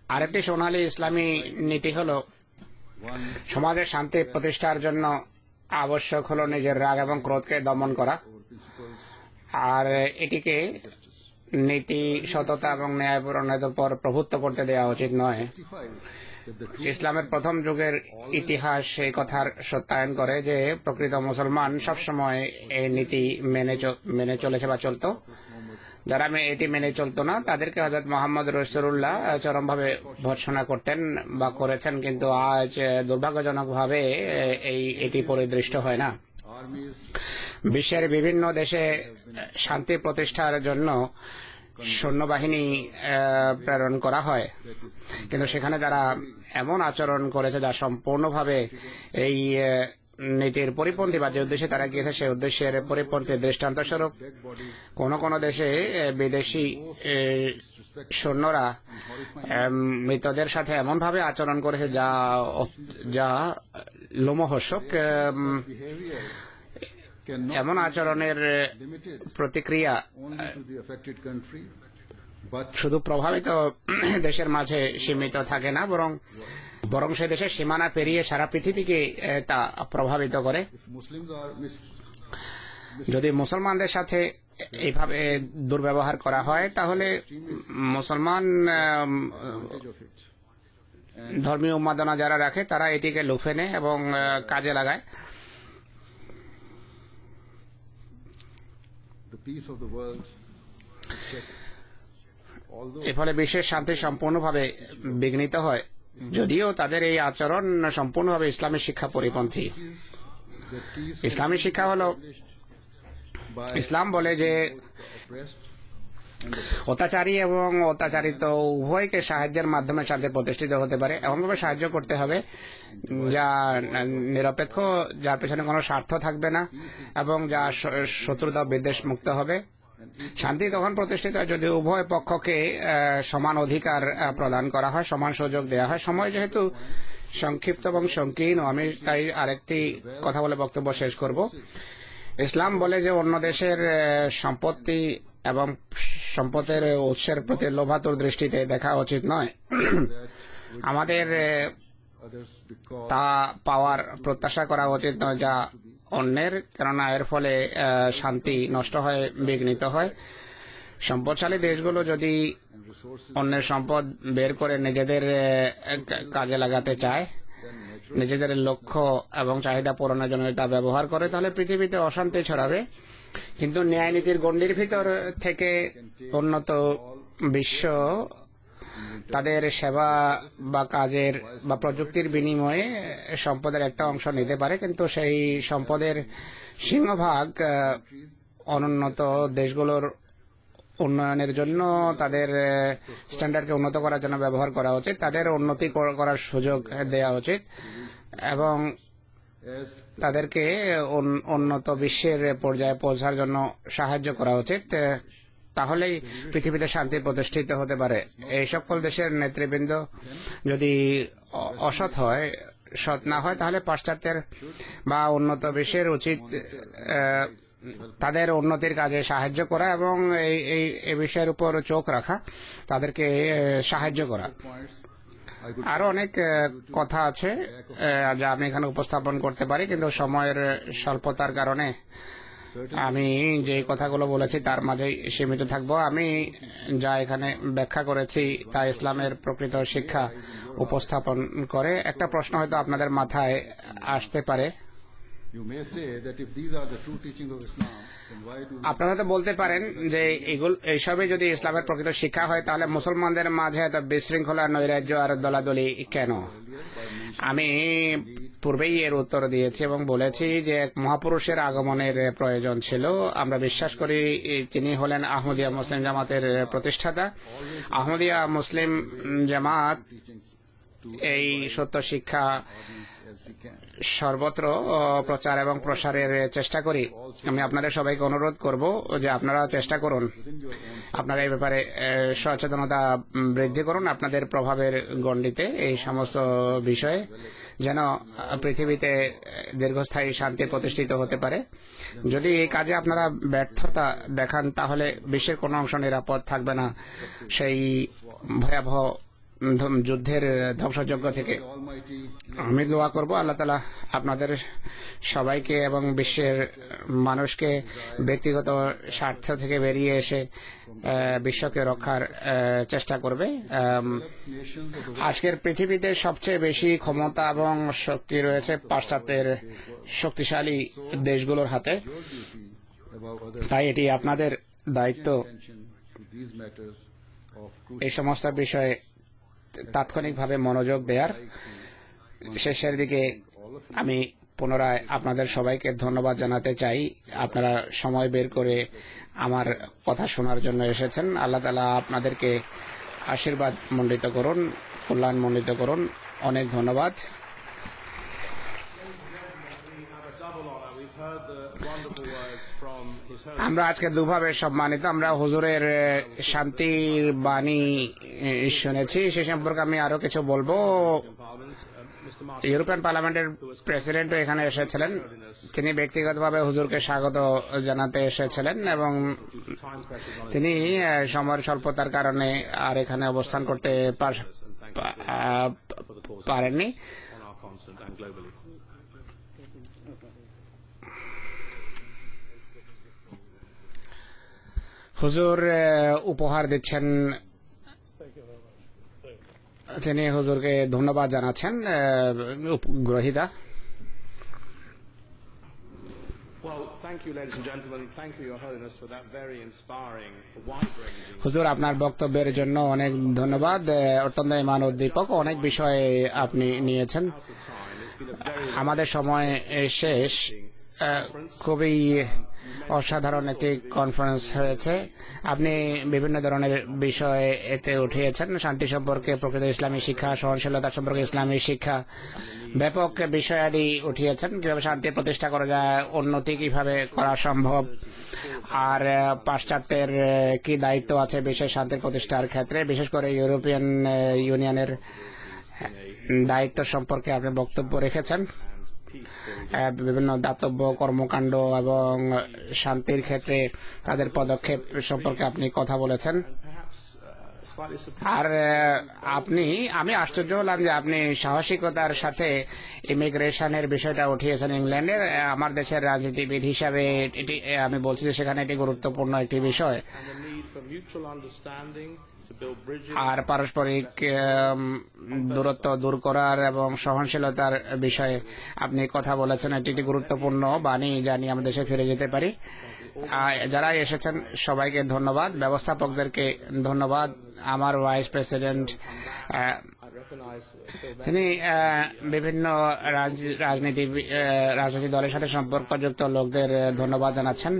আরেকটি সোনালী ইসলামী নীতি হলো one সমাজের শান্তি প্রতিষ্ঠার জন্য আবশ্যক হলো নিজের রাগ এবং ক্রোধকে দমন করা, over principles আর এটিকে নীতি, সততা এবং ন্যায়পূরণের উপর প্রভুত্ব করতে দেওয়া উচিত নয়। testifies that the true ইসলামের প্রথম যুগের ইতিহাস এই কথার সত্যায়ন করে যে প্রকৃত মুসলমান সবসময় এই নীতি মেনে চ- মেনে চলেছে বা চলতো। যারা মে- এটি মেনে চলতো না তাদেরকে হযরত মুহাম্মদ রাসূলুল্লাহ চরমভাবে ভর্ৎসনা করতেন বা করেছেন, কিন্তু আজ দুর্ভাগ্যজনকভাবে এই এটি পরিদৃষ্ট হয় না। armies বিশ্বের বিভিন্ন দেশে শান্তি প্রতিষ্ঠার জন্য সৈন্যবাহিনী আহ, প্রেরণ করা হয়, কিন্তু সেখানে তারা এমন আচরণ করেছে যা সম্পূর্ণভাবে এই আহ, নীতির পরিপন্থী, বা যে উদ্দেশ্যে তারা গিয়েছে সেই উদ্দেশ্যের পরিপন্থী। দৃষ্টান্তস্বরূপ dead bodies কোন কোন দেশে আহ, বিদেশি আহ, সৈন্যরা আহ, মৃতদের সাথে এমন ভাবে আচরণ করেছে যা যা লোমহর্ষক। আহ, behavior cannot এমন আচরণের limited প্রতিক্রিয়া only to the affected country but শুধু প্রভাবিত দেশের মাঝে সীমিত থাকে না, বরং বরং সে দেশের সীমানা পেরিয়ে সারা পৃথিবীকে আহ, তা প্রভাবিত করে। if Muslims are mis যদি মুসলমানদের সাথে এইভাবে দুর্ব্যবহার করা হয় তাহলে মুসলমান আহ, advantage of it ধর্মীয় উন্মাদনা যারা রাখে তারা এটিকে লুফে নেয় এবং আহ, কাজে লাগায়। the peace of the world is shaken. Although এর ফলে বিশ্বের শান্তি সম্পূর্ণভাবে বিঘ্নিত হয়, যদিও তাদের এই আচরণ সম্পূর্ণভাবে ইসলামী শিক্ষা পরিপন্থী। the peace ইসলামী শিক্ষা হলো, by ইসলাম বলে যে oppressed and the অত্যাচারী এবং অত্যাচারিত উভয়কে সাহায্যের মাধ্যমে শান্তি প্রতিষ্ঠিত হতে পারে। এমনভাবে সাহায্য করতে হবে যা নিরপেক্ষ, যার পেছনে কোনো স্বার্থ থাকবে না এবং যা শ- শত্রুতা বিদ্বেষ মুক্ত হবে। শান্তি তখন প্রতিষ্ঠিত হয় যদি উভয় পক্ষকে আহ, সমান অধিকার আহ, প্রদান করা হয়, সমান সুযোগ দেওয়া হয়। সময় যেহেতু সংক্ষিপ্ত এবং সংকীর্ণ, আমি তাই আরেকটি কথা বলে বক্তব্য শেষ করব। ইসলাম বলে যে অন্য দেশের আহ, সম্পত্তি এবং সম্পদের উৎসের প্রতি লোভাতুর দৃষ্টিতে দেখা উচিত নয়। আমাদের আহ, others because তা পাওয়ার প্রত্যাশা করা উচিত নয় যা অন্যের, কেননা এর ফলে আহ, শান্তি নষ্ট হয়, বিঘ্নিত হয়। সম্পদশালী দেশগুলো যদি and resources অন্যের সম্পদ বের করে নিজেদের আহ, কা- কাজে লাগাতে চায়, নিজেদের লক্ষ্য এবং চাহিদা পূরণের জন্য তা ব্যবহার করে, তাহলে পৃথিবীতে অশান্তি ছড়াবে। কিন্তু ন্যায় নীতির গণ্ডির ভিতর থেকে উন্নত বিশ্ব তাদের সেবা বা কাজের বা প্রযুক্তির বিনিময়ে সম্পদের একটা অংশ নিতে পারে, কিন্তু সেই সম্পদের সিংহভাগ আহ, অনুন্নত দেশগুলোর উন্নয়নের জন্য, তাদের স্ট্যান্ডার্ডকে উন্নত করার জন্য ব্যবহার করা উচিত। তাদের উন্নতি কর- করার সুযোগ দেওয়া উচিত এবং as তাদেরকে উন- উন্নত বিশ্বের পর্যায়ে পৌঁছার জন্য সাহায্য করা উচিত। আহ, তাহলেই পৃথিবীতে শান্তি প্রতিষ্ঠিত হতে পারে। এই সকল দেশের নেতৃবৃন্দ যদি অ- অসৎ হয়, সৎ না হয়, তাহলে পাশ্চাত্যের বা উন্নত বিশ্বের উচিত আহ, তাদের উন্নতির কাজে সাহায্য করা এবং এই এই এই বিষয়ের উপর চোখ রাখা, তাদেরকে আহ, সাহায্য করা। points I could আরো অনেক আহ, কথা আছে আহ, যা আমি এখানে উপস্থাপন করতে পারি, কিন্তু সময়ের স্বল্পতার কারণে আমি যে কথাগুলো বলেছি তার মাঝেই সীমিত থাকবো। আমি যা এখানে ব্যাখ্যা করেছি তা ইসলামের প্রকৃত শিক্ষা উপস্থাপন করে। একটা প্রশ্ন হয়তো আপনাদের মাথায় আসতে পারে, you may say that if these are the true teachings of Islam, then why do আপনারা হয়তো বলতে পারেন যে এগুলো এইসবই যদি ইসলামের প্রকৃত শিক্ষা হয় তাহলে মুসলমানদের মাঝে এত বিশৃঙ্খলা, নৈরাজ্য আর দলাদলি কেন? আমি পূর্বেই এর উত্তর দিয়েছি এবং বলেছি যে এক মহাপুরুষের আগমনের প্রয়োজন ছিল। আমরা বিশ্বাস করি তিনি হলেন আহমদিয়া মুসলিম জামাতের প্রতিষ্ঠাতা। আহমদিয়া মুসলিম জামাত এই সত্য শিক্ষা as we can? সর্বত্র আহ, প্রচার এবং প্রসারের চেষ্টা করি। আমি আপনাদের সবাইকে অনুরোধ করব যে আপনারা চেষ্টা করুন, আপনারা এই ব্যাপারে আহ, সচেতনতা উম, বৃদ্ধি করুন আপনাদের প্রভাবের গণ্ডিতে এই সমস্ত বিষয়ে, যেন আহ, পৃথিবীতে আহ, দীর্ঘস্থায়ী শান্তি প্রতিষ্ঠিত হতে পারে। যদি এই কাজে আপনারা ব্যর্থতা দেখান তাহলে বিশ্বের কোনো অংশ নিরাপদ থাকবে না সেই ভয়াবহ যুদ্ধের ধ্বংসযজ্ঞ থেকে। আমি দোয়া করব আল্লাহ তাআলা আপনাদের সবাইকে এবং বিশ্বের মানুষকে ব্যক্তিগত স্বার্থ থেকে বেরিয়ে এসে বিশ্বকে রক্ষার চেষ্টা করবে। আজকের পৃথিবীতে সবচেয়ে বেশি ক্ষমতা এবং শক্তি রয়েছে পাশ্চাত্যের শক্তিশালী দেশগুলোর হাতে, তাই এটি আপনাদের দায়িত্ব এই সমস্ত বিষয়ে তাৎক্ষণিকভাবে মনোযোগ দেওয়ার। শেষের দিকে আমি পুনরায় আপনাদের সবাইকে ধন্যবাদ জানাতে চাই, আপনারা সময় বের করে আমার কথা শোনার জন্য এসেছেন। আল্লাহ তাআলা আপনাদেরকে আশীর্বাদ মণ্ডিত করুন, কল্যাণ মণ্ডিত করুন। অনেক ধন্যবাদ। আমরা আজকে দুভাবে সম্মানিত। আমরা হুজুরের শান্তির বাণী শুনেছি, সে সম্পর্কে আমি আরো কিছু বলবো। ইউরোপিয়ান পার্লামেন্টের প্রেসিডেন্টও এখানে এসেছিলেন, তিনি ব্যক্তিগতভাবে হুজুরকে স্বাগত জানাতে এসেছিলেন এবং তিনি সময়ের স্বল্পতার কারণে আর এখানে অবস্থান করতে পারেননি। হুজুর উপহার দিচ্ছেন, তিনি হুজুরকে ধন্যবাদ জানাচ্ছেন। গ্রহীতা হুজুর, আপনার বক্তব্যের জন্য অনেক ধন্যবাদ। অত্যন্ত ইমান উদ্দীপক অনেক বিষয় আপনি নিয়েছেন। আমাদের সময় শেষ। খুবই অসাধারণ একটি কনফারেন্স হয়েছে। আপনি বিভিন্ন ধরনের বিষয় এতে উঠিয়েছেন, শান্তি সম্পর্কে, প্রকৃত ইসলামী শিক্ষা, সহনশীলতা সম্পর্কে ইসলামী শিক্ষা, ব্যাপক বিষয়াদি উঠিয়েছেন। কিভাবে শান্তি প্রতিষ্ঠা করা যায়, উন্নতি কিভাবে করা সম্ভব, আর পাশ্চাত্যের কি দায়িত্ব আছে বিশেষ শান্তি প্রতিষ্ঠার ক্ষেত্রে, বিশেষ করে ইউরোপিয়ান ইউনিয়নের দায়িত্ব সম্পর্কে আপনি বক্তব্য রেখেছেন। বিভিন্ন দাতব্য কর্মকাণ্ড এবং শান্তির ক্ষেত্রে তাদের পদক্ষেপ সম্পর্কে আপনি কথা বলেছেন। আর আপনি আমি আশ্চর্য হলাম যে আপনি সাহসিকতার সাথে ইমিগ্রেশনের বিষয়টা উঠিয়েছেন ইংল্যান্ডের। আমার দেশের রাজনীতিবিদ হিসাবে এটি আমি বলছি যে সেখানে এটি গুরুত্বপূর্ণ একটি বিষয়। আর পারস্পরিক দূরত্ব দূর করার এবং সহনশীলতার বিষয়ে আপনি কথা বলেছেন। এটি একটি গুরুত্বপূর্ণ বাণী, জানি আমরা দেশে ফিরে যেতে পারি। যারা এসেছেন সবাইকে ধন্যবাদ, ব্যবস্থাপকদেরকে ধন্যবাদ। আমার ভাইস প্রেসিডেন্ট তিনি বিভিন্ন রাজনীতি রাজনৈতিক দলের সাথে সম্পর্কযুক্ত লোকদের ধন্যবাদ জানাচ্ছেন।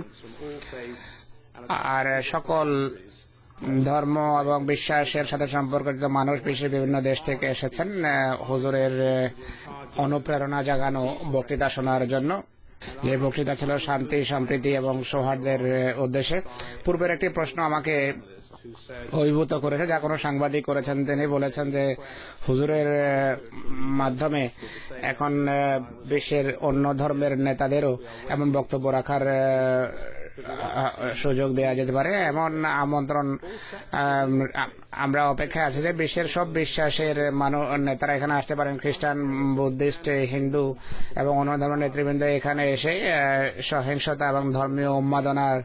আর সকল ধর্ম এবং বিশ্বাসের সাথে সম্পর্কিত মানুষ বিশ্বের বিভিন্ন দেশ থেকে এসেছেন হুজুরের অনুপ্রেরণা জাগানো বক্তৃতা শোনার জন্য। যে বক্তৃতা ছিল শান্তি, সম্প্রীতি এবং সৌহার্দ্যের উদ্দেশ্যে। পূর্বের একটি প্রশ্ন আমাকে অভিভূত করেছে, যা কোনো সাংবাদিক করেছেন। তিনি বলেছেন যে হুজুরের মাধ্যমে এখন বিশ্বের অন্য ধর্মের নেতাদেরও এমন বক্তব্য রাখার সুযোগ দেওয়া যেতে পারে, এমন আমন্ত্রণ আমরা অপেক্ষায় আছি যে বিশ্বের সব বিশ্বাসের মানুষ নেতারা এখানে আসতে পারেন। খ্রিস্টান, বুদ্ধিস্ট, হিন্দু এবং অন্য ধর্মের নেতৃবৃন্দ এখানে এসে সহিংসতা এবং ধর্মীয় উন্মাদনার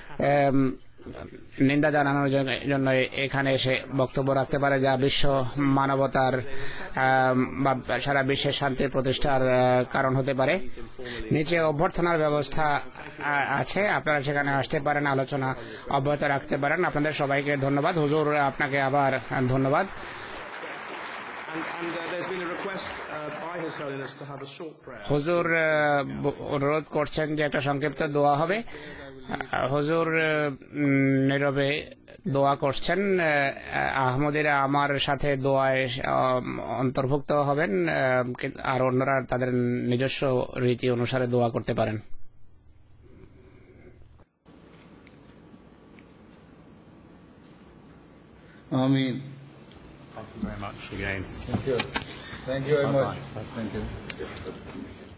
নিন্দা জানানোর জন্য এখানে এসে বক্তব্য রাখতে পারে, যা বিশ্ব মানবতার বা সারা বিশ্বের শান্তি প্রতিষ্ঠার কারণ হতে পারে। নিচে অভ্যর্থনার ব্যবস্থা আছে, আপনারা সেখানে আসতে পারেন, আলোচনা অব্যাহত রাখতে পারেন। আপনাদের সবাইকে ধন্যবাদ। হুজুর, আপনাকে আবার ধন্যবাদ। হুজুর অনুরোধ করছেন যে একটা সংক্ষিপ্ত দোয়া হবে। হুজুর নীরবে দোয়া করছেন। আহমদীরা আমার সাথে দোয়ায় অন্তর্ভুক্ত হবেন, আর অন্যরা তাদের নিজস্ব রীতি অনুসারে দোয়া করতে পারেন। আমিন। Thank you very much again. Thank you. Thank you very much. Thank you.